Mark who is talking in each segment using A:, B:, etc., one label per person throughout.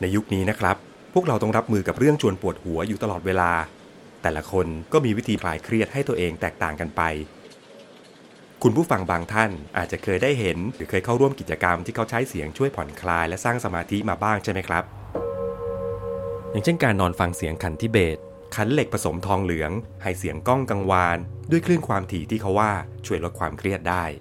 A: ในยุคนี้นะครับพวกเราต้องรับมือกับเรื่องชวนปวดหัวอยู่ตลอดเวลาแต่ละคนก็มีวิธีคลายเครียดให้ตัวเองแตกต่างกันไปคุณผู้ฟังบางท่านอาจจะเคยได้เห็นหรือเคยเข้าร่วมกิจกรรมที่เขาใช้เสียงช่วยผ่อนคลายและสร้างสมาธิมาบ้างใช่ไหมครับอย่างเช่นการนอนฟังเสียงขันทิเบตขันเหล็กผสมทองเหลืองให้เสียงก้องกังวานด้วยคลื่นความถี่ที่เขาว่าช่วยลดความเครียดได้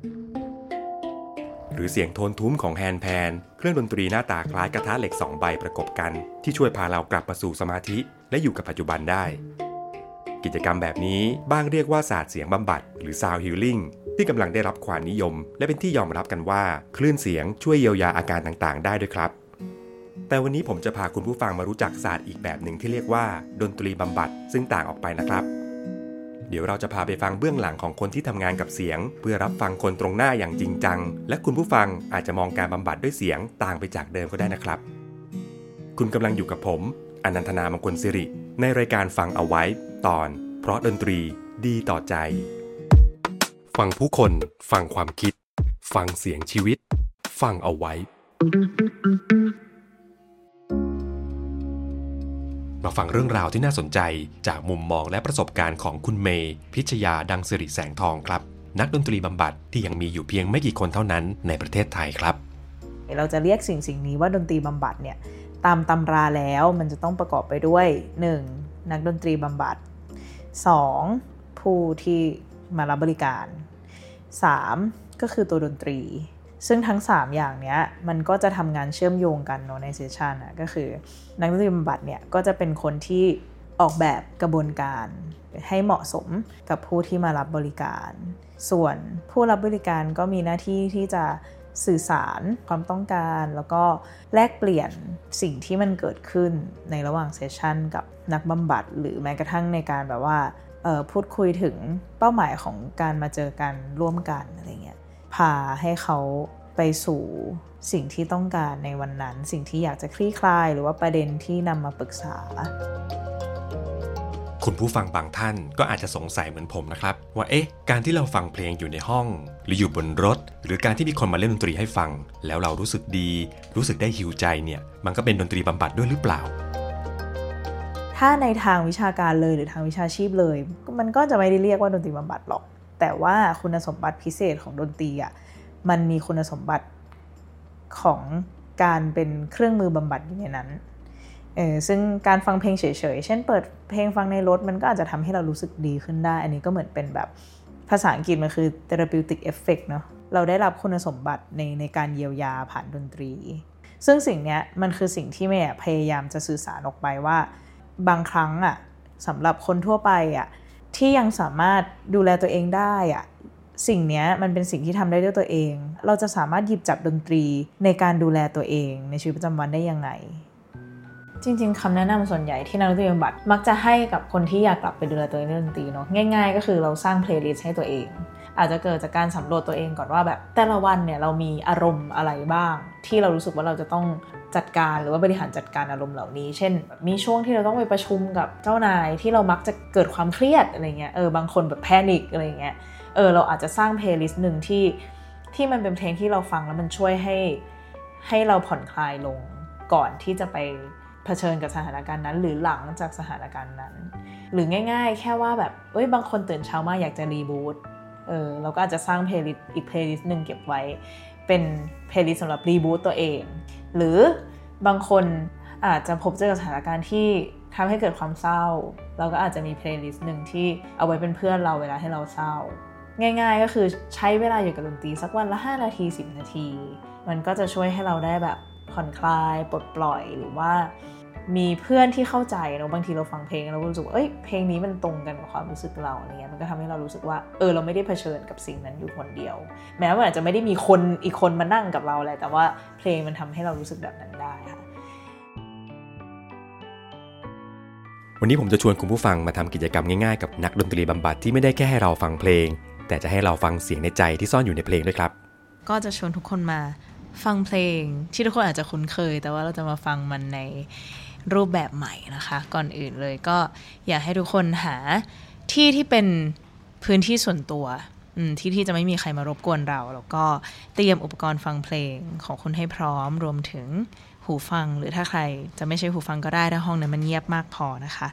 A: หรือเสียงโทนทุ้มของแฮนด์แพนเครื่องดนตรีหน้าตาคล้ายกระทะเหล็ก2ใบประกบกันที่ช่วยพาเรากลับมาสู่สมาธิและอยู่กับปัจจุบันได้กิจกรรมแบบนี้บ้างเรียกว่าศาสตร์เสียงบำบัดหรือ Sound Healing ที่กำลังได้รับความนิยมและเป็นที่ยอมรับกันว่าคลื่นเสียงช่วยเยียวยาอาการต่างๆได้ด้วยครับแต่วันนี้ผมจะพาคุณผู้ฟังมารู้จักศาสตร์อีกแบบหนึ่งที่เรียกว่าดนตรีบำบัดซึ่งต่างออกไปนะครับเดี๋ยวเราจะพาไปฟังเบื้องหลังของคนที่ทำงานกับเสียงเพื่อรับฟังคนตรงหน้าอย่างจริงจังและคุณผู้ฟังอาจจะมองการบำบัดด้วยเสียงต่างไปจากเดิมก็ได้นะครับคุณกำลังอยู่กับผมอนันทนามงคลสิริในรายการฟังเอาไว้ตอนเพราะดนตรีดีต่อใจฟังผู้คนฟังความคิดฟังเสียงชีวิตฟังเอาไว้มาฟังเรื่องราวที่น่าสนใจจากมุมมองและประสบการณ์ของคุณเมย์พิชยาดังสิริแสงทองครับนักดนตรีบำบัดที่ยังมีอยู่เพียงไม่กี่คนเท่านั้นในประเทศไทยครับ
B: เราจะเรียกสิ่งนี้ว่าดนตรีบำบัดเนี่ยตามตำราแล้วมันจะต้องประกอบไปด้วย 1. นักดนตรีบำบัด 2. ผู้ที่มารับบริการ 3. ก็คือตัวดนตรีซึ่งทั้ง3อย่างเนี้ยมันก็จะทำงานเชื่อมโยงกันเนาะในเซสชันนะก็คือนักดนตรีบำบัดเนี่ยก็จะเป็นคนที่ออกแบบกระบวนการให้เหมาะสมกับผู้ที่มารับบริการส่วนผู้รับบริการก็มีหน้าที่ที่จะสื่อสารความต้องการแล้วก็แลกเปลี่ยนสิ่งที่มันเกิดขึ้นในระหว่างเซสชันกับนักบำบัดหรือแม้กระทั่งในการแบบว่าพูดคุยถึงเป้าหมายของการมาเจอกันร่วมกันอะไรเงี้ยพาให้เขาไปสู่สิ่งที่ต้องการในวันนั้นสิ่งที่อยากจะคลี่คลายหรือว่าประเด็นที่นำมาปรึกษา
A: คุณผู้ฟังบางท่านก็อาจจะสงสัยเหมือนผมนะครับว่าการที่เราฟังเพลงอยู่ในห้องหรืออยู่บนรถหรือการที่มีคนมาเล่นดนตรีให้ฟังแล้วเรารู้สึกดีรู้สึกได้ฮีลใจเนี่ยมันก็เป็นดนตรีบำบัดด้วยหรือเปล่า
B: ถ้าในทางวิชาการเลยหรือทางวิชาชีพเลยมันก็จะไม่ได้เรียกว่าดนตรีบำบัดหรอกแต่ว่าคุณสมบัติพิเศษของดนตรีอ่ะมันมีคุณสมบัติของการเป็นเครื่องมือบำบัดอยู่ในนั้นซึ่งการฟังเพลงเฉยๆเช่นเปิดเพลงฟังในรถมันก็อาจจะทำให้เรารู้สึกดีขึ้นได้อันนี้ก็เหมือนเป็นแบบภาษาอังกฤษมันคือ therapeutic effect เนาะเราได้รับคุณสมบัติในการเยียวยาผ่านดนตรีซึ่งสิ่งนี้มันคือสิ่งที่แม่พยายามจะสื่อสารออกไปว่าบางครั้งอ่ะสำหรับคนทั่วไปอ่ะที่ยังสามารถดูแลตัวเองได้อ่ะสิ่งนี้มันเป็นสิ่งที่ทำได้ด้วยตัวเองเราจะสามารถหยิบจับดนตรีในการดูแลตัวเองในชีวิตประจำวันได้ยังไงจริงๆคำแนะนำส่วนใหญ่ที่นักดนตรีบำบัดมักจะให้กับคนที่อยากกลับไปดูแลตัวเองด้วยดนตรีเนาะง่ายๆก็คือเราสร้างเพลย์ลิสต์ให้ตัวเองอาจจะเกิดจากการสำรวจตัวเองก่อนว่าแบบแต่ละวันเนี่ยเรามีอารมณ์อะไรบ้างที่เรารู้สึกว่าเราจะต้องจัดการหรือว่าบริหารจัดการอารมณ์เหล่านี้เช่นมีช่วงที่เราต้องไปประชุมกับเจ้านายที่เรามักจะเกิดความเครียดอะไรเงี้ยบางคนแบบแพนิคอะไรเงี้ยเราอาจจะสร้างเพลย์ลิสต์นึงที่มันเป็นเพลงที่เราฟังแล้วมันช่วยให้เราผ่อนคลายลงก่อนที่จะไปเผชิญกับสถานการณ์นั้นหรือหลังจากสถานการณ์นั้นหรือง่ายๆแค่ว่าแบบบางคนตื่นเช้ามาอยากจะรีบูตเราก็อาจจะสร้างเพลย์ลิสต์อีกเพลย์ลิสต์นึงเก็บไว้เป็นเพลย์ลิสต์สำหรับรีบูตตัวเองหรือบางคนอาจจะพบเจอกับสถานการณ์ที่ทำให้เกิดความเศร้าเราก็อาจจะมีเพลย์ลิสต์นึงที่เอาไว้เป็นเพื่อนเราเวลาให้เราเศร้าง่ายๆก็คือใช้เวลาอยู่กับดนตรีสักวันละ5นาที10นาทีมันก็จะช่วยให้เราได้แบบผ่อนคลายปลดปล่อยหรือว่ามีเพื่อนที่เข้าใจเนาะบางทีเราฟังเพลงเรารู้สึกว่าเพลงนี้มันตรงกันกับความรู้สึกเราอะไรเงี้ยมันก็ทำให้เรารู้สึกว่าเราไม่ได้เผชิญกับสิ่งนั้นอยู่คนเดียวแม้ว่าอาจจะไม่ได้มีคนอีกคนมานั่งกับเราแหละแต่ว่าเพลงมันทำให้เรารู้สึกแบบนั้นได้ค่ะ
A: วันนี้ผมจะชวนคุณผู้ฟังมาทำกิจกรรมง่ายๆกับนักดนตรีบำบัดที่ไม่ได้แค่ให้เราฟังเพลงแต่จะให้เราฟังเสียงในใจที่ซ่อนอยู่ในเพลงด้วยครับ
B: ก็จะชวนทุกคนมาฟังเพลงที่ทุกคนอาจจะคุ้นเคยแต่ว่าเราจะมาฟังมันในรูปแบบใหม่นะคะก่อนอื่นเลยก็อยากให้ทุกคนหาที่เป็นพื้นที่ส่วนตัวที่จะไม่มีใครมารบกวนเราแล้วก็เตรียมอุปกรณ์ฟังเพลงของคุณให้พร้อมรวมถึงหูฟังหรือถ้าใครจะไม่ใช่หูฟังก็ได้ถ้าห้องนั้นมันเงียบมากพอนะคะ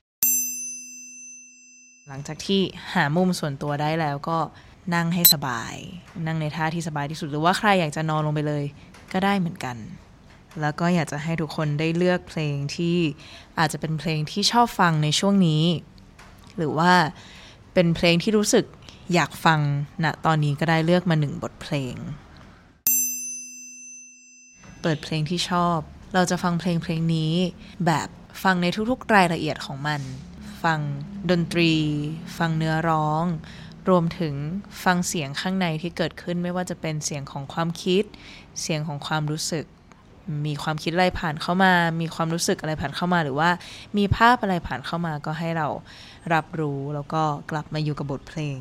B: หลังจากที่หามุมส่วนตัวได้แล้วก็นั่งให้สบายนั่งในท่าที่สบายที่สุดหรือว่าใครอยากจะนอนลงไปเลยก็ได้เหมือนกันแล้วก็อยากจะให้ทุกคนได้เลือกเพลงที่อาจจะเป็นเพลงที่ชอบฟังในช่วงนี้หรือว่าเป็นเพลงที่รู้สึกอยากฟังณตอนนี้ก็ได้เลือกมา1บทเพลงเปิดเพลงที่ชอบเราจะฟังเพลงนี้แบบฟังในทุกๆรายละเอียดของมันฟังดนตรีฟังเนื้อร้องรวมถึงฟังเสียงข้างในที่เกิดขึ้นไม่ว่าจะเป็นเสียงของความคิดเสียงของความรู้สึกมีความคิดอะไรผ่านเข้ามามีความรู้สึกอะไรผ่านเข้ามาหรือว่ามีภาพอะไรผ่านเข้ามาก็ให้เรารับรู้แล้วก็กลับมาอยู่กับบทเพลง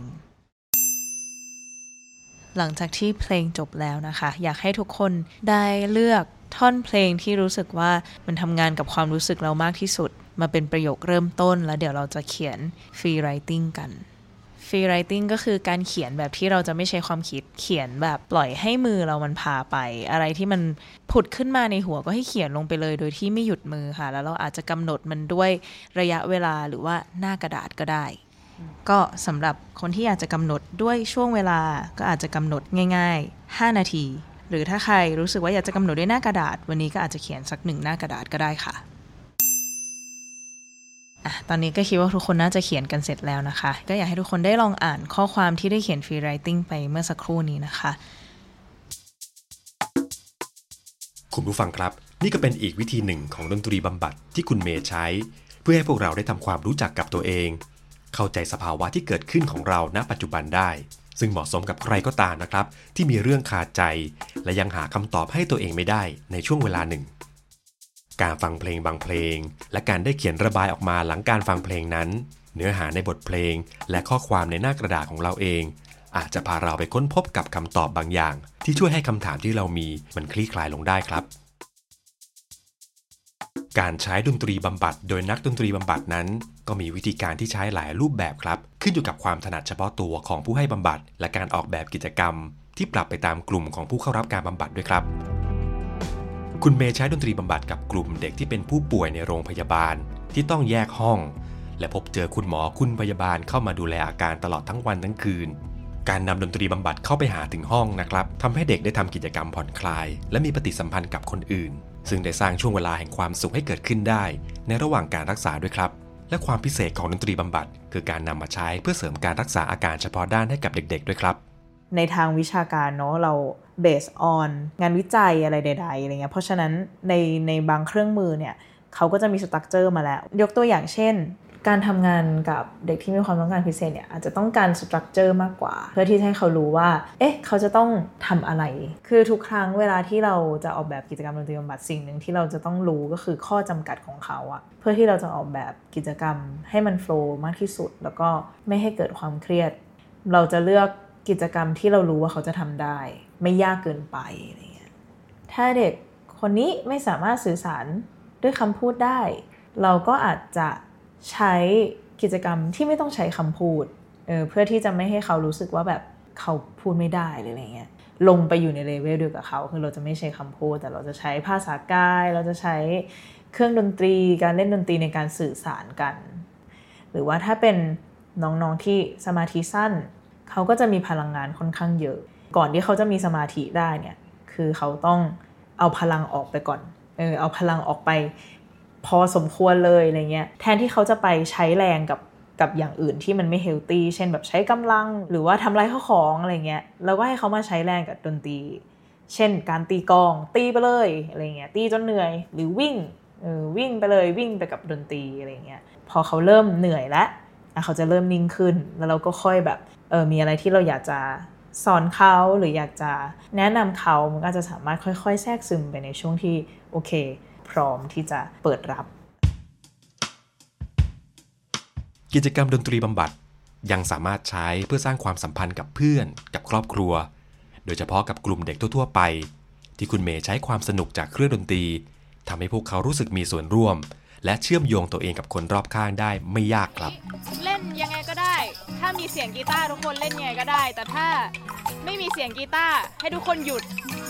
B: หลังจากที่เพลงจบแล้วนะคะอยากให้ทุกคนได้เลือกท่อนเพลงที่รู้สึกว่ามันทำงานกับความรู้สึกเรามากที่สุดมาเป็นประโยคเริ่มต้นแล้วเดี๋ยวเราจะเขียน free writing กัน free writing ก็คือการเขียนแบบที่เราจะไม่ใช้ความคิดเขียนแบบปล่อยให้มือเรามันพาไปอะไรที่มันผุดขึ้นมาในหัวก็ให้เขียนลงไปเลยโดยที่ไม่หยุดมือค่ะแล้วเราอาจจะกำหนดมันด้วยระยะเวลาหรือว่าหน้ากระดาษก็ได้ก็สำหรับคนที่อยากจะกำหนดด้วยช่วงเวลาก็อาจจะกำหนดง่ายๆ5นาทีหรือถ้าใครรู้สึกว่าอยากจะกำหนดด้วยหน้ากระดาษวันนี้ก็อาจจะเขียนสัก1หน้ากระดาษก็ได้ค่ะตอนนี้ก็คิดว่าทุกคนน่าจะเขียนกันเสร็จแล้วนะคะก็อยากให้ทุกคนได้ลองอ่านข้อความที่ได้เขียน free writing ไปเมื่อสักครู่นี้นะคะ
A: คุณผู้ฟังครับนี่ก็เป็นอีกวิธีหนึ่งของดนตรีบำบัดที่คุณเมย์ใช้เพื่อให้พวกเราได้ทำความรู้จักกับตัวเองเข้าใจสภาวะที่เกิดขึ้นของเราณปัจจุบันได้ซึ่งเหมาะสมกับใครก็ตามนะครับที่มีเรื่องคาใจและยังหาคำตอบให้ตัวเองไม่ได้ในช่วงเวลาหนึ่งการฟังเพลงบางเพลงและการได้เขียนระบายออกมาหลังการฟังเพลงนั้นเนื้อหาในบทเพลงและข้อความในหน้ากระดาษของเราเองอาจจะพาเราไปค้นพบกับคำตอบบางอย่างที่ช่วยให้คำถามที่เรามีมันคลี่คลายลงได้ครับการใช้ดนตรีบำบัดโดยนักดนตรีบำบัดนั้นก็มีวิธีการที่ใช้หลายรูปแบบครับขึ้นอยู่กับความถนัดเฉพาะตัวของผู้ให้บำบัดและการออกแบบกิจกรรมที่ปรับไปตามกลุ่มของผู้เข้ารับการบำบัดด้วยครับคุณเมย์ใช้ดนตรีบำบัดกับกลุ่มเด็กที่เป็นผู้ป่วยในโรงพยาบาลที่ต้องแยกห้องและพบเจอคุณหมอคุณพยาบาลเข้ามาดูแลอาการตลอดทั้งวันทั้งคืนการนำดนตรีบำบัดเข้าไปหาถึงห้องนะครับทำให้เด็กได้ทำกิจกรรมผ่อนคลายและมีปฏิสัมพันธ์กับคนอื่นซึ่งได้สร้างช่วงเวลาแห่งความสุขให้เกิดขึ้นได้ในระหว่างการรักษาด้วยครับและความพิเศษของดนตรีบำบัดคือการนำมาใช้เพื่อเสริมการรักษาอาการเฉพาะด้านให้กับเด็กๆด้วยครับ
B: ในทางวิชาการเนาะเรา based on งานวิจัยอะไรใดๆอะไรเงี้ยเพราะฉะนั้นในบางเครื่องมือเนี่ยเขาก็จะมีสตรัคเจอร์มาแล้วยกตัวอย่างเช่นการทำงานกับเด็กที่มีความต้องการพิเศษเนี่ยอาจจะต้องการสตรัคเจอร์มากกว่าเพื่อที่ให้เขารู้ว่าเขาจะต้องทำอะไรคือทุกครั้งเวลาที่เราจะออกแบบกิจกรรมดนตรีบำบัดสิ่งหนึ่งที่เราจะต้องรู้ก็คือข้อจำกัดของเขาอะเพื่อที่เราจะออกแบบกิจกรรมให้มันโฟลว์มากที่สุดแล้วก็ไม่ให้เกิดความเครียดเราจะเลือกกิจกรรมที่เรารู้ว่าเขาจะทำได้ไม่ยากเกินไปอะไรเงี้ยถ้าเด็กคนนี้ไม่สามารถสื่อสารด้วยคำพูดได้เราก็อาจจะใช้กิจกรรมที่ไม่ต้องใช้คำพูดเพื่อที่จะไม่ให้เขารู้สึกว่าแบบเขาพูดไม่ได้หรืออะไรเงี้ยลงไปอยู่ในเลเวลเดียวกับเขาคือเราจะไม่ใช้คำพูดแต่เราจะใช้ภาษากายเราจะใช้เครื่องดนตรีการเล่นดนตรีในการสื่อสารกันหรือว่าถ้าเป็นน้องๆที่สมาธิสั้นเขาก็จะมีพลังงานค่อนข้างเยอะก่อนที่เขาจะมีสมาธิได้เนี่ยคือเขาต้องเอาพลังออกไปก่อนเอาพลังออกไปพอสมควรเลยอะไรเงี้ยแทนที่เขาจะไปใช้แรงกับอย่างอื่นที่มันไม่เฮลตี้เช่นแบบใช้กำลังหรือว่าทำลายข้าวของอะไรเงี้ยเราก็ให้เขามาใช้แรงกับดนตรีเช่นการตีกลองตีไปเลยอะไรเงี้ยตีจนเหนื่อยหรือวิ่งไปเลยวิ่งไปกับดนตรีอะไรเงี้ยพอเขาเริ่มเหนื่อยแล้วเขาจะเริ่มนิ่งขึ้นแล้วเราก็ค่อยแบบมีอะไรที่เราอยากจะสอนเขาหรืออยากจะแนะนำเขามันก็จะสามารถค่อยๆแทรกซึมไปในช่วงที่โอเคพร้อมที่จะเปิดรับ
A: กิจกรรมดนตรีบำบัดยังสามารถใช้เพื่อสร้างความสัมพันธ์กับเพื่อนกับครอบครัวโดยเฉพาะกับกลุ่มเด็กทั่วๆไปที่คุณเมย์ใช้ความสนุกจากเครื่องดนตรีทำให้พวกเขารู้สึกมีส่วนร่วมและเชื่อมโยงตัวเองกับคนรอบข้างได้ไม่ยากครับ
C: เล่นยังไงก็ได้ถ้ามีเสียงกีตาร์ทุกคนเล่นไงก็ได้แต่ถ้าไม่มีเสียงกีตาร์ให้ทุกคนหยุด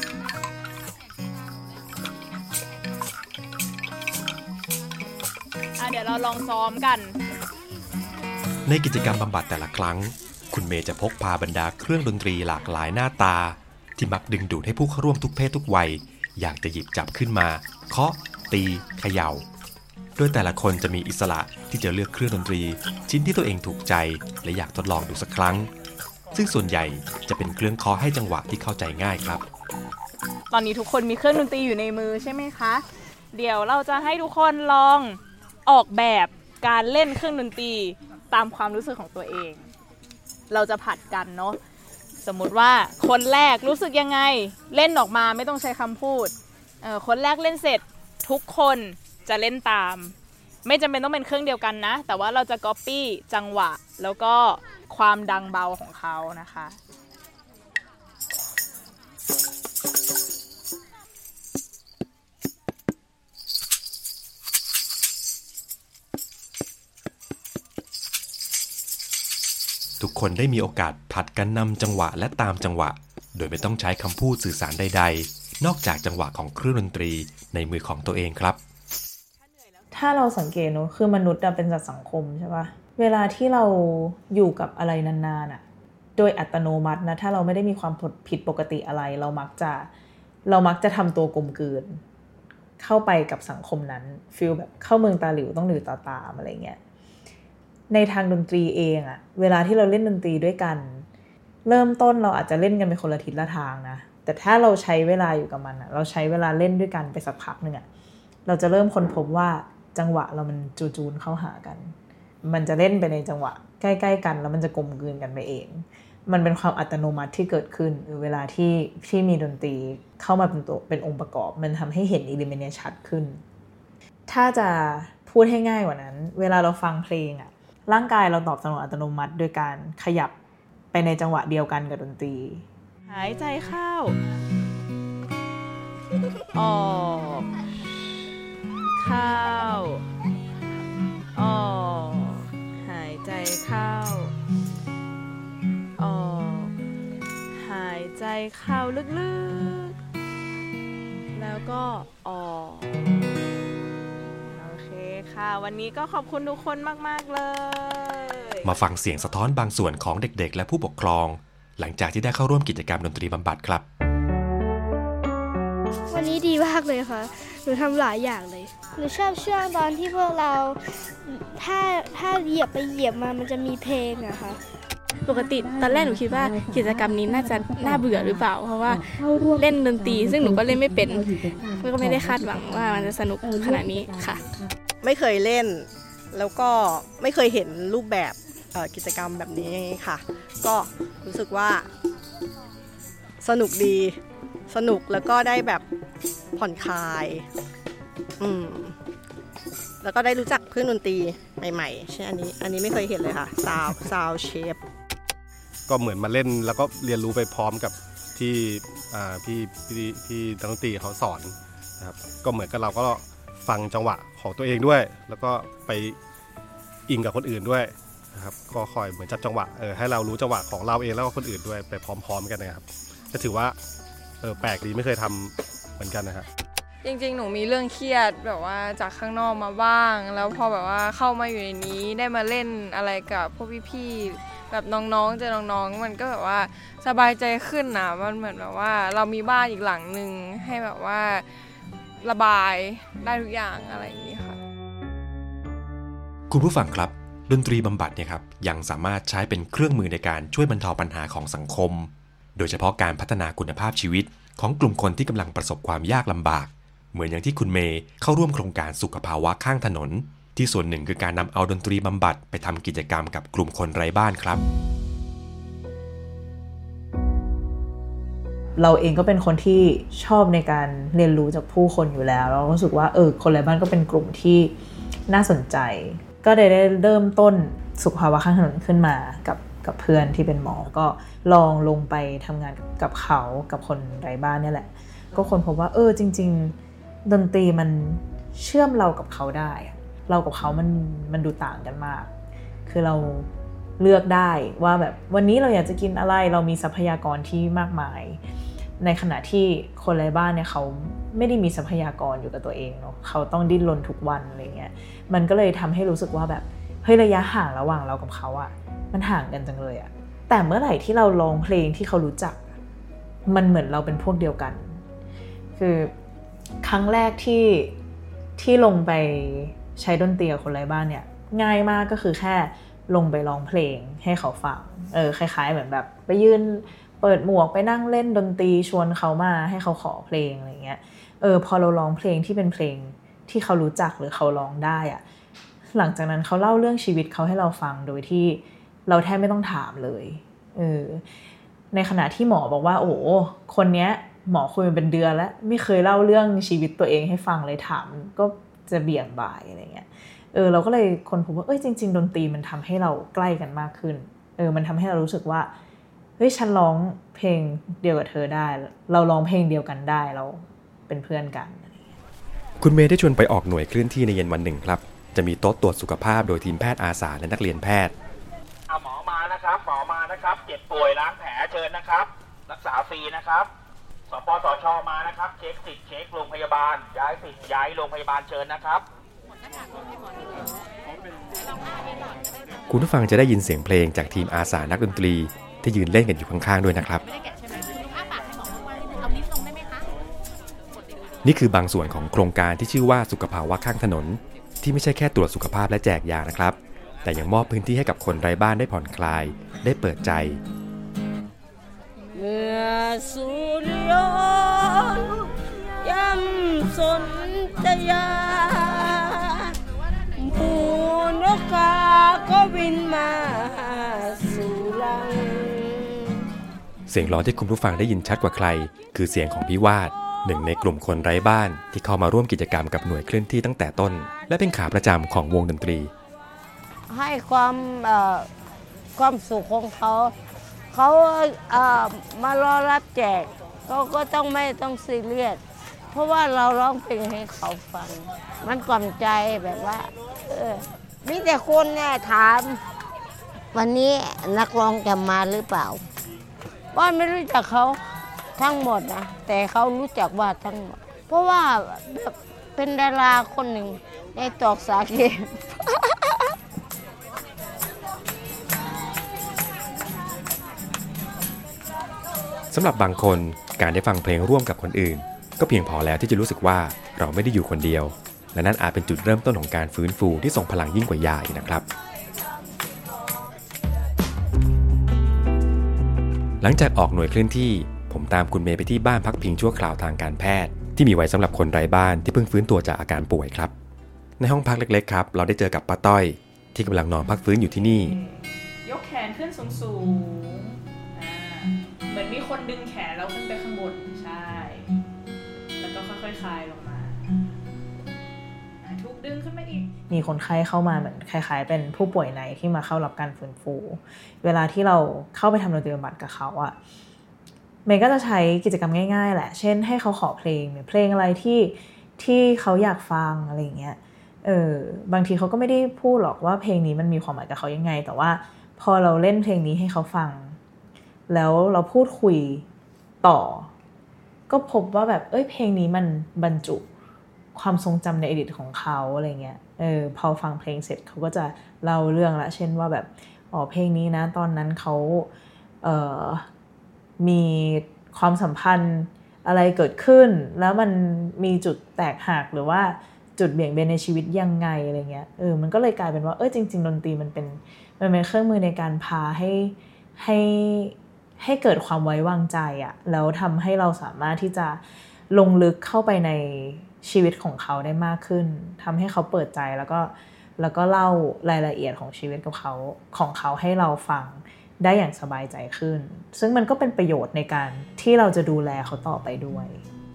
C: เดี๋ยวเราลองซ้อมกัน
A: ในกิจกรรมบำบัดแต่ละครั้งคุณเมย์จะพกพาบรรดาเครื่องดนตรีหลากหลายหน้าตาที่มักดึงดูดให้ผู้เข้าร่วมทุกเพศทุกวัยอยากจะหยิบจับขึ้นมาเคาะตีเขย่าโดยแต่ละคนจะมีอิสระที่จะเลือกเครื่องดนตรีชิ้นที่ตัวเองถูกใจและอยากทดลองดูสักครั้งซึ่งส่วนใหญ่จะเป็นเครื่องเคาะให้จังหวะที่เข้าใจง่ายครับ
C: ตอนนี้ทุกคนมีเครื่องดนตรีอยู่ในมือใช่ไหมคะเดี๋ยวเราจะให้ทุกคนลองออกแบบการเล่นเครื่องดนตรีตามความรู้สึกของตัวเองเราจะผัดกันเนาะสมมุติว่าคนแรกรู้สึกยังไงเล่นออกมาไม่ต้องใช้คำพูดคนแรกเล่นเสร็จทุกคนจะเล่นตามไม่จำเป็นต้องเป็นเครื่องเดียวกันนะแต่ว่าเราจะก๊อปปี้จังหวะแล้วก็ความดังเบาของเขานะคะ
A: ทุกคนได้มีโอกาสผัดกันนำจังหวะและตามจังหวะโดยไม่ต้องใช้คำพูดสื่อสารใดๆนอกจากจังหวะของเครื่องดนตรีในมือของตัวเองครับ
B: ถ้าเราสังเกตเนอะคือมนุษย์เป็นสัตว์สังคมใช่ปะเวลาที่เราอยู่กับอะไรนานๆโดยอัตโนมัตินะถ้าเราไม่ได้มีความผิดปกติอะไรเรามักจะทำตัวกลมกลืนเข้าไปกับสังคมนั้นฟีลแบบเข้าเมืองตาหลิวต้องหลิวตาตามอะไรเงี้ยในทางดนตรีเองเวลาที่เราเล่นดนตรีด้วยกันเริ่มต้นเราอาจจะเล่นกันเป็นคนละทิศละทางนะแต่ถ้าเราใช้เวลาอยู่กับมันเราใช้เวลาเล่นด้วยกันไปสักพักนึงเราจะเริ่มค้นพบว่าจังหวะเรามันจูนเข้าหากันมันจะเล่นไปในจังหวะใกล้ๆกันแล้วมันจะกลมกลืนกันไปเองมันเป็นความอัตโนมัติที่เกิดขึ้นเวลาที่มีดนตรีเข้ามาเป็นองค์ประกอบมันทำให้เห็นอิเลเมนต์ชัดขึ้นถ้าจะพูดให้ง่ายกว่านั้นเวลาเราฟังเพลงร่างกายเราตอบสนองอัตโนมัติโดยการขยับไปในจังหวะเดียวกันกับดนตรี
C: หายใจเข้าออกเข้าออกหายใจเข้าออกหายใจเข้าลึกๆแล้วก็ออกโอเคค่ะวันนี้ก็ขอบคุณทุกคนมากๆเลย
A: มาฟังเสียงสะท้อนบางส่วนของเด็กๆและผู้ปกครองหลังจากที่ได้เข้าร่วมกิจกรรมดนตรีบำบัดครับ
D: วันนี้ดีมากเลยค่ะหนูทำหลายอย่างเลยหนูชอบช่วงตอนที่พวกเราถ้าเหยียบไปเหยียบมามันจะมีเพลงอะค่ะ
E: ปกติตอนแรกหนูคิดว่ากิจกรรมนี้น่าเบื่อหรือเปล่าเพราะว่าเล่นดนตรีซึ่งหนูก็เล่นไม่เป็นก็ไม่ได้คาดหวังว่ามันจะสนุกขนาดนี้ค่ะ
F: ไม่เคยเล่นแล้วก็ไม่เคยเห็นรูปแบบกิจกรรมแบบนี้ค่ะก็รู้สึกว่าสนุกดีสนุกแล้วก็ได้แบบผ่อนคลายแล้วก็ได้รู้จักเครื่องดนตรีใหม่ๆใช่อันนี้ไม่เคยเห็นเลยค่ะซาวเชฟ
G: ก็เหมือนมาเล่นแล้วก็เรียนรู้ไปพร้อมกับที่พี่นักดนตรีเขาสอนนะครับก็เหมือนกับเราก็ฟังจังหวะของตัวเองด้วยแล้วก็ไปอิงกับคนอื่นด้วยนะครับก็คอยเหมือนจับจังหวะให้เรารู้จังหวะของเราเองแล้วก็คนอื่นด้วยไปพร้อมๆกันนะครับจะถือว่าแปลกดีไม่เคยทำเหมือนกันนะครับ
E: จริงๆหนูมีเรื่องเครียดแบบว่าจากข้างนอกมาบ้างแล้วพอแบบว่าเข้ามาอยู่ในนี้ได้มาเล่นอะไรกับพวกพี่ๆแบบน้องๆเจอน้องๆมันก็แบบว่าสบายใจขึ้นนะมันเหมือนแบบว่าเรามีบ้านอีกหลังนึงให้แบบว่าระบายได้ทุกอย่างอะไรอย่างนี้ค่ะ
A: คุณผู้ฟังครับดนตรีบำบัดเนี่ยครับยังสามารถใช้เป็นเครื่องมือในการช่วยบรรเทาปัญหาของสังคมโดยเฉพาะการพัฒนาคุณภาพชีวิตของกลุ่มคนที่กำลังประสบความยากลำบากเหมือนอย่างที่คุณเมย์เข้าร่วมโครงการสุขภาวะข้างถนนที่ส่วนหนึ่งคือการนำเอาดนตรีบำบัดไปทำกิจกรรมกับกลุ่มคนไร้บ้านครับ
B: เราเองก็เป็นคนที่ชอบในการเรียนรู้จากผู้คนอยู่แล้วเรารู้สึกว่าคนไร้บ้านก็เป็นกลุ่มที่น่าสนใจก็ได้เริ่มต้นสุขภาวะข้างถนนขึ้นมากับเพื่อนที่เป็นหมอก็ลองลงไปทำงานกับเขากับคนไร้บ้านนี่แหละก็คนพบว่าจริงๆดนตรีมันเชื่อมเรากับเขาได้เรากับเขามันดูต่างกันมากคือเราเลือกได้ว่าแบบวันนี้เราอยากจะกินอะไรเรามีทรัพยากรที่มากมายในขณะที่คนไร้บ้านเนี่ยเขาไม่ได้มีทรัพยากรอยู่กับตัวเองเนาะเขาต้องดิ้นรนทุกวันอะไรเงี้ยมันก็เลยทำให้รู้สึกว่าแบบเฮ้ยระยะห่างระหว่างเรากับเขาอะมันห่างกันจังเลยอะแต่เมื่อไหร่ที่เราร้องเพลงที่เขารู้จักมันเหมือนเราเป็นพวกเดียวกันคือครั้งแรกที่ลงไปใช้ดนตรีกับคนไร้บ้านเนี่ยง่ายมากก็คือแค่ลงไปร้องเพลงให้เขาฟังคล้ายๆเหมือนแบบไปยืนเปิดหมวกไปนั่งเล่นดนตรีชวนเขามาให้เขาขอเพลงอะไรเงี้ยพอเราร้องเพลงที่เป็นเพลงที่เขารู้จักหรือเขาร้องได้อะหลังจากนั้นเขาเล่าเรื่องชีวิตเขาให้เราฟังโดยที่เราแทบไม่ต้องถามเลยในขณะที่หมอบอกว่าโอ้คนเนี้ยหมอคุยมาเป็นเดือนแล้วไม่เคยเล่าเรื่องชีวิตตัวเองให้ฟังเลยถามก็จะเบี่ยงบ่ายอะไรเงี้ยเราก็เลยคนพบว่าจริงๆดนตรีมันทำให้เราใกล้กันมากขึ้นมันทำให้เรารู้สึกว่าเฮ้ยฉันร้องเพลงเดียวกับเธอได้เราร้องเพลงเดียวกันได้เราเป็นเพื่อนกัน
A: คุณเมย์ได้ชวนไปออกหน่วยเคลื่อนที่ในเย็นวันหนึ่งครับจะมีโต๊ะตรวจสุขภาพโดยทีมแพทย์อาสาและนักเรียนแพทย์
H: หมอมานะครับหมอมานะครับเจ็บป่วยล้างแผลเชิญนะครับรักษาฟรีนะครับสปสช.มานะครับเช็คสิทธิ์เช็คโรงพยาบาลย้ายสิทธิ์ย้ายโรงพยาบาลเชิญนะครับ
A: คุณผู้ฟังจะได้ยินเสียงเพลงจากทีมอาสานักดนตรีที่ยืนเล่นกันอยู่ข้างๆด้วยนะครับนี่คือบางส่วนของโครงการที่ชื่อว่าสุขภาวะข้างถนนที่ไม่ใช่แค่ตรวจสุขภาพและแจกยานะครับแต่ยังมอบพื้นที่ให้กับคนไร้บ้านได้ผ่อนคลายได้เปิดใจ
I: เมื่อสุริยนต์ย่ำสนธยาหมู่นกกาก็บินมาสู่รัง
A: เสียงร้องที่คุณผู้ฟังได้ยินชัดกว่าใครคือเสียงของพี่วาดหนึ่งในกลุ่มคนไร้บ้านที่เข้ามาร่วมกิจกรรมกับหน่วยเคลื่อนที่ตั้งแต่ต้นและเป็นขาประจำของวงดนตรี
I: ให้ความสุขของเขามารอรับแจกเขาก็ไม่ต้องซีเรียสเพราะว่าเราร้องเพลงให้เขาฟังมันกล่อมใจแบบว่ามีแต่คนเนี่ยถามวันนี้นักร้องจะมาหรือเปล่าว่าไม่รู้จักเขาทั้งหมดนะแต่เขารู้จักว่าทั้งหมดเพราะว่าแบบเป็นดาราคนหนึ่งในตอกสาเกม
A: สำหรับบางคนการได้ฟังเพลงร่วมกับคนอื่นก็เพียงพอแล้วที่จะรู้สึกว่าเราไม่ได้อยู่คนเดียวและนั่นอาจเป็นจุดเริ่มต้นของการฟื้นฟูที่ส่งพลังยิ่งกว่ายาอีกนะครับหลังจากออกหน่วยเคลื่อนที่ผมตามคุณเมย์ไปที่บ้านพักพิงชั่วคราวทางการแพทย์ที่มีไว้สำหรับคนไร้บ้านที่เพิ่งฟื้นตัวจากอาการป่วยครับในห้องพักเล็กๆครับเราได้เจอกับป้าต้อยที่กำลังนอนพักฟื้นอยู่ที่นี่
C: ยกแขนขึ้นสูงเหมือนมีคนดึงแขนแล้วขึ้นไปข้างบนใช่แล้วก็ค่อยๆคลายลงมาถูกดึงขึ้นมาอีก
B: มีคนไข้เข้ามาเหมือนคล้ายๆเป็นผู้ป่วยในที่มาเข้ารับการฟื้นฟูเวลาที่เราเข้าไปทำดนตรีบำบัดกับเขาอะเมย์ก็จะใช้กิจกรรมง่ายๆแหละเช่นให้เขาขอเพลงหรือเพลงอะไรที่เขาอยากฟังอะไรอย่างเงี้ยบางทีเขาก็ไม่ได้พูดหรอกว่าเพลงนี้มันมีความหมายกับเขายังไงแต่ว่าพอเราเล่นเพลงนี้ให้เขาฟังแล้วเราพูดคุยต่อก็พบว่าแบบเพลงนี้มันบรรจุความทรงจำในอดีตของเขาอะไรเงี้ยพอฟังเพลงเสร็จเขาก็จะเล่าเรื่องละเช่นว่าแบบเพลงนี้นะตอนนั้นเขามีความสัมพันธ์อะไรเกิดขึ้นแล้วมันมีจุดแตกหักหรือว่าจุดเบี่ยงเบนในชีวิตยังไงอะไรเงี้ยมันก็เลยกลายเป็นว่าจริงๆดนตรีมันเป็นเครื่องมือในการพาให้เกิดความไว้วางใจอะแล้วทำให้เราสามารถที่จะลงลึกเข้าไปในชีวิตของเขาได้มากขึ้นทำให้เขาเปิดใจแล้วก็เล่ารายละเอียดของชีวิตของเขาให้เราฟังได้อย่างสบายใจขึ้นซึ่งมันก็เป็นประโยชน์ในการที่เราจะดูแลเขาต่อไปด้วย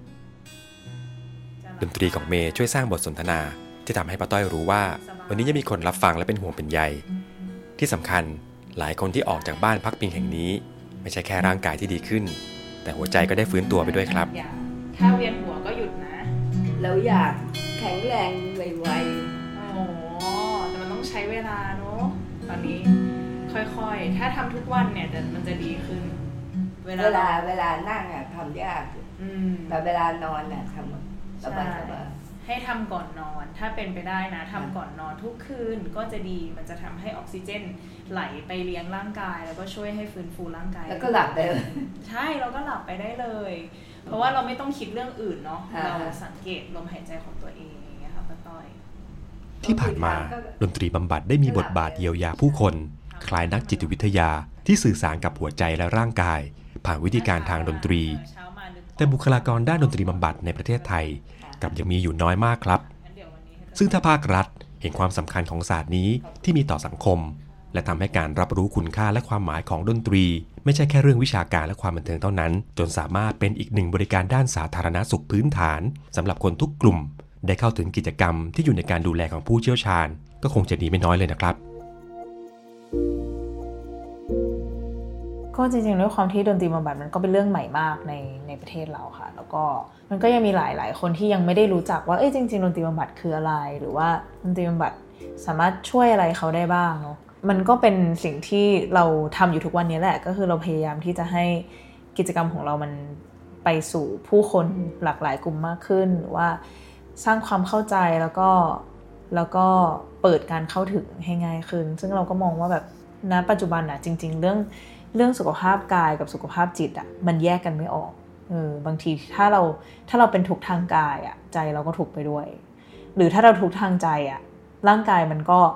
A: ดนตรีของเมย์ช่วยสร้างบทสนทนาที่ทำให้ป้าต้อยรู้ว่าวันนี้จะมีคนรับฟังและเป็นห่วงเป็นใยที่สำคัญหลายคนที่ออกจากบ้านพักพิงแห่งนี้ไม่ใช่แค่ร่างกายที่ดีขึ้นแต่หัวใจก็ได้ฟื้นตัวไปด้วยครับ
C: ถ้าเวียนหัวก็หยุดนะ
I: แล้วอยากแข็งแรงไว
C: ๆแต่มันต้องใช้เวลาเนาะตอนนี้
B: ค่อยๆถ้าทำทุกวันเนี่ยมันจะดีขึ้นเวลา
I: นั่งอ่ะทำยากแต่เวลานอนอ่ะทำสบาย
B: ให้ทำก่อนนอนถ้าเป็นไปได้นะทำก่อนนอนทุกคืนก็จะดีมันจะทำให้ออกซิเจนไหลไปเลี้ยงร่างกายแล้วก็ช่วยให้ฟื้นฟูร่างกาย
I: แล้วก็หลับไปเลย
B: ใช่เราก็หลับไปได้เลยเพราะว่าเราไม่ต้องคิดเรื่องอื่นเนาะเราสังเกตลมหายใจของตัวเองอย่างเงี้ยค่ะป้าต้อย
A: ที่ผ่านมาดนตรีบำบัดได้มีบทบาทเยียวยาผู้คนคล้ายนักจิตวิทยาที่สื่อสารกับหัวใจและร่างกายผ่านวิธีการทางดนตรีแต่บุคลากรด้านดนตรีบำบัดในประเทศไทยกับยังมีอยู่น้อยมากครับซึ่งถ้าภาครัฐเห็นความสำคัญของศาสตร์นี้ที่มีต่อสังคมและทำให้การรับรู้คุณค่าและความหมายของดนตรีไม่ใช่แค่เรื่องวิชาการและความบันเทิงเท่านั้นจนสามารถเป็นอีกหนึ่งบริการด้านสาธารณสุขพื้นฐานสำหรับคนทุกกลุ่มได้เข้าถึงกิจกรรมที่อยู่ในการดูแลของผู้เชี่ยวชาญก็คงจะดีไม่น้อยเลยนะครับ
B: ก็จริงๆด้วยความที่ดนตรีบำบัดมันก็เป็นเรื่องใหม่มากในประเทศเราค่ะแล้วก็มันก็ยังมีหลายคนที่ยังไม่ได้รู้จักว่าจริงๆดนตรีบำบัดคืออะไรหรือว่าดนตรีบำบัดสามารถช่วยอะไรเขาได้บ้างเนาะมันก็เป็นสิ่งที่เราทำอยู่ทุกวันนี้แหละก็คือเราพยายามที่จะให้กิจกรรมของเรามันไปสู่ผู้คนหลากหลายกลุ่มมากขึ้นหรือว่าสร้างความเข้าใจแล้วก็เปิดการเข้าถึงให้ง่ายขึ้นซึ่งเราก็มองว่าแบบณปัจจุบันจริงๆเรื่องสุขภาพกายกับสุขภาพจิตมันแยกกันไม่ออกบางทีถ้าเราเป็นทุกข์ทางกายใจเราก็ทุกข์ไปด้วยหรือถ้าเราทุกข์ทางใจร่างกายมันก็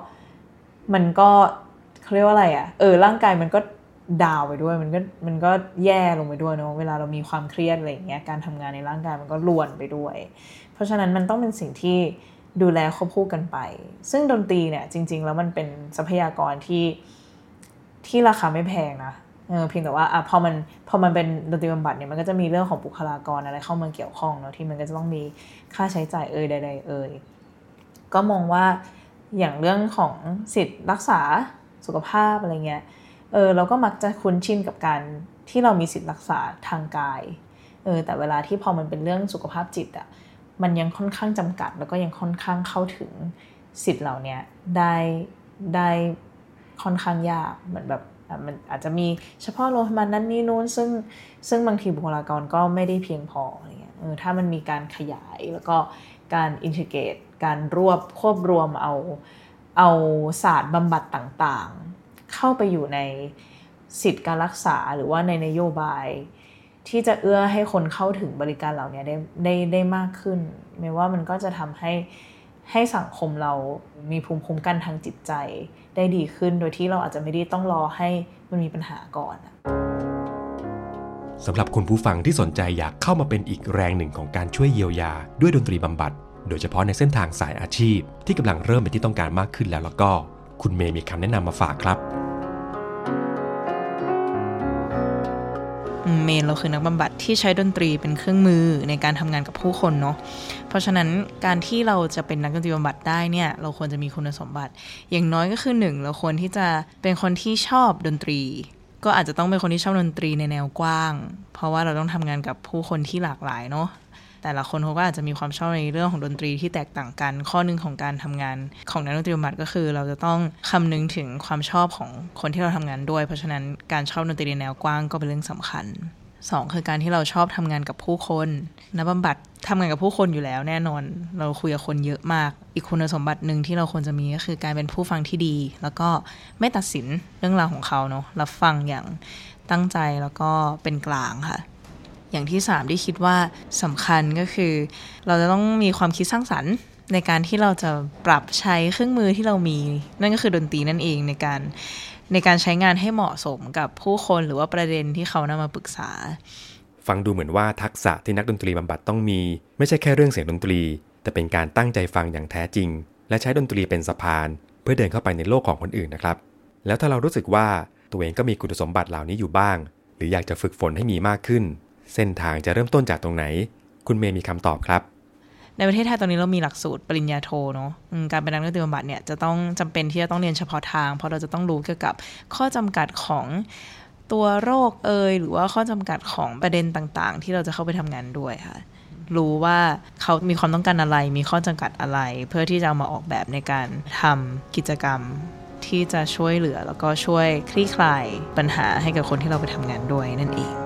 B: เขาเรียกว่าอะไรร่างกายมันก็ดาวไปด้วยมันก็แย่ลงไปด้วยเนาะเวลาเรามีความเครียดอะไรอย่างเงี้ยการทำงานในร่างกายมันก็รวนไปด้วยเพราะฉะนั้นมันต้องเป็นสิ่งที่ดูแลควบคู่กันไปซึ่งดนตรีเนี่ยจริงๆแล้วมันเป็นทรัพยากรที่ราคาไม่แพงนะเพียงแต่ว่าพอมันเป็นดนตรีบำบัดเนี่ยมันก็จะมีเรื่องของบุคลากรอะไรเข้ามาเกี่ยวข้องเนาะที่มันก็จะต้องมีค่าใช้จ่ายใดๆก็มองว่าอย่างเรื่องของสิทธิ์รักษาสุขภาพอะไรเงี้ยเราก็มักจะคุ้นชินกับการที่เรามีสิทธิ์รักษาทางกายแต่เวลาที่พอมันเป็นเรื่องสุขภาพจิตมันยังค่อนข้างจำกัดแล้วก็ยังค่อนข้างเข้าถึงสิทธิ์เหล่านี้ได้ค่อนข้างยากเหมือนแบบมันอาจจะมีเฉพาะโรงพยาบาลนั้นนี่นู้นซึ่งบางทีบุคลากรก็ไม่ได้เพียงพออะไรเงี้ยถ้ามันมีการขยายแล้วก็การอินทิเกรตการควบรวมเอาศาสตร์บำบัดต่างๆเข้าไปอยู่ในสิทธิการรักษาหรือว่าในนโยบายที่จะเอื้อให้คนเข้าถึงบริการเหล่านี้ได้มากขึ้นไม่ว่ามันก็จะทำให้สังคมเรามีภูมิคุ้มกันทางจิตใจได้ดีขึ้นโดยที่เราอาจจะไม่ได้ต้องรอให้มันมีปัญหาก่อน
A: สำหรับคุณผู้ฟังที่สนใจอยากเข้ามาเป็นอีกแรงหนึ่งของการช่วยเยียวยาด้วยดนตรีบำบัดโดยเฉพาะในเส้นทางสายอาชีพที่กำลังเริ่มเป็นที่ต้องการมากขึ้นแล้วก็คุณเมย์มีคำแนะนำมาฝากครับ
B: เมนเราคือนักบำบัดที่ใช้ดนตรีเป็นเครื่องมือในการทำงานกับผู้คนเนาะเพราะฉะนั้นการที่เราจะเป็นนักดนตรีบำบัดได้เนี่ยเราควรจะมีคุณสมบัติอย่างน้อยก็คือ1เราควรที่จะเป็นคนที่ชอบดนตรีก็อาจจะต้องเป็นคนที่ชอบดนตรีในแนวกว้างเพราะว่าเราต้องทำงานกับผู้คนที่หลากหลายเนาะแต่ละคนเขาก็อาจจะมีความชอบในเรื่องของดนตรีที่แตกต่างกันข้อนึงของการทำงานของนักดนตรีบำบัดก็คือเราจะต้องคำนึงถึงความชอบของคนที่เราทำงานด้วยเพราะฉะนั้นการชอบดนตรีในแนวกว้างก็เป็นเรื่องสำคัญ2คือการที่เราชอบทำงานกับผู้คนนักบำบัดทำงานกับผู้คนอยู่แล้วแน่นอนเราคุยกับคนเยอะมากอีกคุณสมบัติหนึ่งที่เราควรจะมีก็คือการเป็นผู้ฟังที่ดีแล้วก็ไม่ตัดสินเรื่องราวของเขาเนาะรับฟังอย่างตั้งใจแล้วก็เป็นกลางค่ะอย่างที่3ที่คิดว่าสำคัญก็คือเราจะต้องมีความคิดสร้างสรรค์ในการที่เราจะปรับใช้เครื่องมือที่เรามีนั่นก็คือดนตรีนั่นเองในการใช้งานให้เหมาะสมกับผู้คนหรือว่าประเด็นที่เขานำมาปรึกษา
A: ฟังดูเหมือนว่าทักษะที่นักดนตรีบำบัดต้องมีไม่ใช่แค่เรื่องเสียงดนตรีแต่เป็นการตั้งใจฟังอย่างแท้จริงและใช้ดนตรีเป็นสะพานเพื่อเดินเข้าไปในโลกของคนอื่นนะครับแล้วถ้าเรารู้สึกว่าตัวเองก็มีคุณสมบัติเหล่านี้อยู่บ้างหรืออยากจะฝึกฝนให้มีมากขึ้นเส้นทางจะเริ่มต้นจากตรงไหนคุณเมย์มีคำตอบครับ
B: ในประเทศไทยตอนนี้เรามีหลักสูตรปริญญาโทเนาะการเป็นนักดนตรีบำบัดเนี่ยจะต้องจำเป็นที่จะต้องเรียนเฉพาะทางเพราะเราจะต้องรู้เกี่ยวกับข้อจำกัดของตัวโรคหรือว่าข้อจำกัดของประเด็นต่างๆที่เราจะเข้าไปทำงานด้วยค่ะรู้ว่าเขามีความต้องการอะไรมีข้อจำกัดอะไรเพื่อที่จะเอามาออกแบบในการทำกิจกรรมที่จะช่วยเหลือแล้วก็ช่วยคลี่คลายปัญหาให้กับคนที่เราไปทำงานด้วยนั่นเอง